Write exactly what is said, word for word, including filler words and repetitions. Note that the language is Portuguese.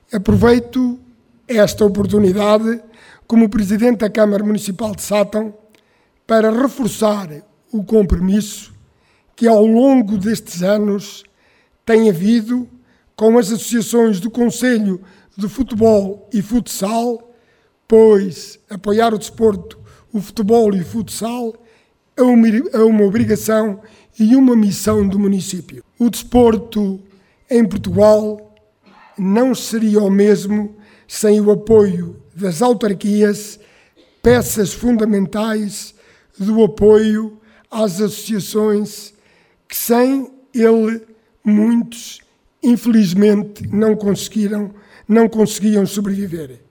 Aproveito esta oportunidade, como Presidente da Câmara Municipal de Sátão, para reforçar o compromisso que ao longo destes anos tem havido com as associações do Conselho de Futebol e Futsal, pois apoiar o desporto, o futebol e o futsal é uma, é uma obrigação e uma missão do município. O desporto em Portugal não seria o mesmo sem o apoio das autarquias, peças fundamentais do apoio às associações que sem ele muitos, infelizmente, não conseguiram, não conseguiam sobreviver.